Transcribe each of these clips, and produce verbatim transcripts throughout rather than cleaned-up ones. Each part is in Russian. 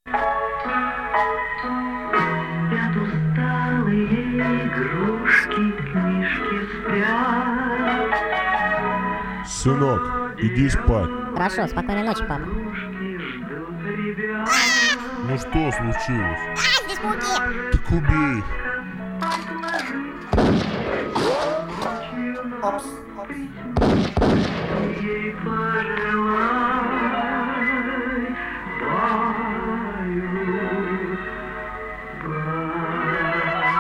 Спят усталые игрушки, книжки спят. Сынок, иди спать. Хорошо, спокойной ночи, папа. Игрушки ждут ребят. Ну что случилось? А, здесь пауки! Так убей. Опс, ей пожелай, баю, бай.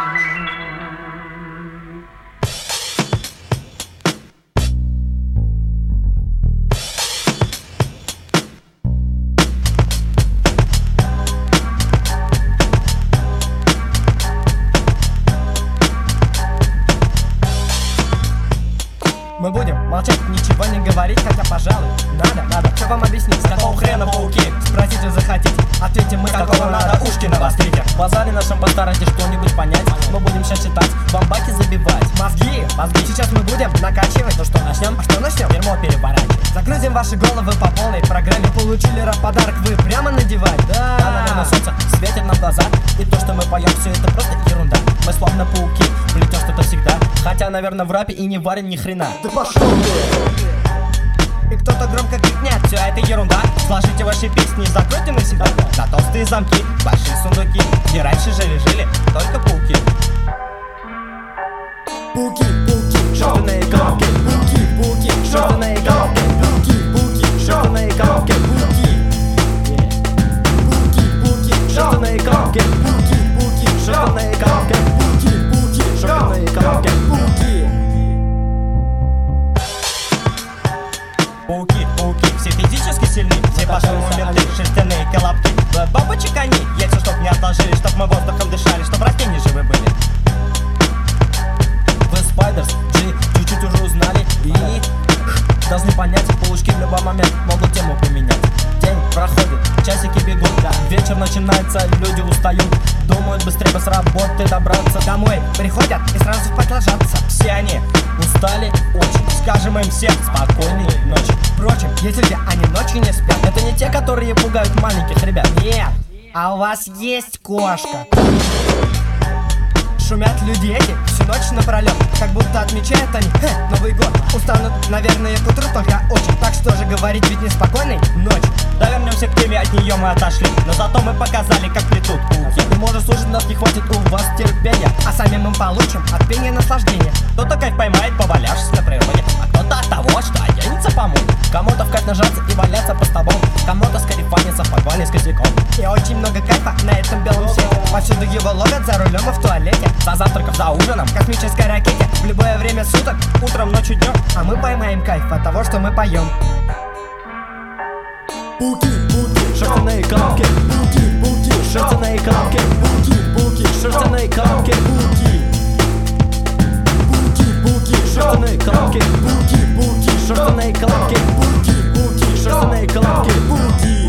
Мы будем молчать, ничего не говорить, хотя, пожалуй, надо, надо. Что вам объяснить, с какого хрена пауки? Спросите, захотите, ответьте мы, какого надо, ушки навострите. В базаре нашем постарайтесь что-нибудь понять. Мы будем сейчас читать, вам баки забивать. Мозги, мозги, сейчас мы будем накачивать. Ну что, начнем? А что начнем? Дерьмо переворачивать. Загрузим ваши головы по полной программе. Получили рэп-подарок, вы прямо надевать. Да, да, наверное, солнце светит нам в глаза. И то, что мы поем, все это просто ерунда. Мы словно пауки, плетем что-то всегда. Хотя, наверное, в рэпе и не варим ни хрена. Да пошел ты! И кто-то громко крикнет, все это ерунда. Сложите ваши песни и закройте навсегда. На толстые замки, большие сундуки, где раньше жили-жили только пауки. Пауки, пауки, шерстяные коробки. Пауки, пауки, шерстяные коробки. Пауки, пауки, шерстяные коробки. Пауки, пауки, пауки, шерстяные коробки. Пауки, пауки, шерстяные коробки. Пауки, пауки, шерстяные коробки. Пауки. Пауки, пауки, все физически сильны. Все пошли моменты, шерстяные колобки. Бабочек они, яйца чтоб не отложили, чтоб мы воздухом дышали, чтоб растения живы были. Вы Spiders G чуть-чуть уже узнали и должны понять, паучки в любой момент могут тему поменять. День проходит, часики бегут, да. Вечер начинается, люди устают. Думают быстрее бы с работы добраться. Домой приходят и сразу спать ложатся. Все они устали очень, скажем им всем спокойной ночи. Впрочем, есть люди, они ночью не спят. Это не те, которые пугают маленьких ребят. Нет, а у вас есть кошка. Шумят люди эти всю ночь напролет, как будто отмечают они хе, Новый год. Устанут, наверное, к утру только очень. Так что же говорить, ведь неспокойной ночь. Да вернемся к теме, от нее мы отошли. Но зато мы показали, как плетут пауки. И может слушать нас не хватит у вас терпения, а сами мы получим от пения наслаждение. Кто-то кайф поймает, повалявшись на природе, а кто-то от того, что оденется по моде. Кому-то в кайф нажаться и валяться по столбам, кому-то скарифаниться в подвале с косяком. И очень много кайфа на этом белом свете. Повсюду его ловят за рулем и в туалете, за завтраком, за ужином, в космической ракете. В любое время суток, утром, ночью, днем. А мы поймаем кайф от того, что мы поем. Пауки, пауки, шерстяные коробки. Пауки, пауки, шерстяные коробки. Пауки, пауки, шерстяные коробки. Пауки, пауки, пауки, шерстяные коробки. Пауки, пауки, шерстяные коробки. Пауки, пауки, шерстяные коробки. Пауки.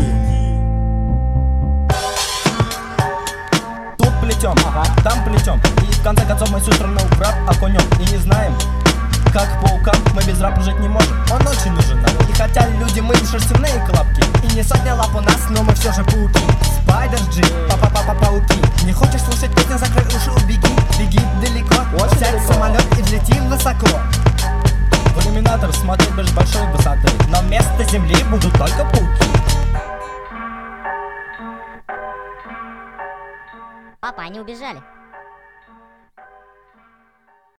Тут плетем, ага, там плетем. И в конце концов мы всю страну в рэп окунем. И не знаем, как паукам мы без рэпа жить не можем. Он очень нужен нам. И хотя люди мы шерстяные колобки, и не сотня лап у нас, но мы все же пауки. Spiders G, папа-папа-пауки. Не хочешь слушать песню, закрой уши, убеги. Беги далеко, сядь в самолет и взлети высоко. В иллюминатор смотреть без большой высоты, но вместо земли будут только пауки. Папа, они убежали.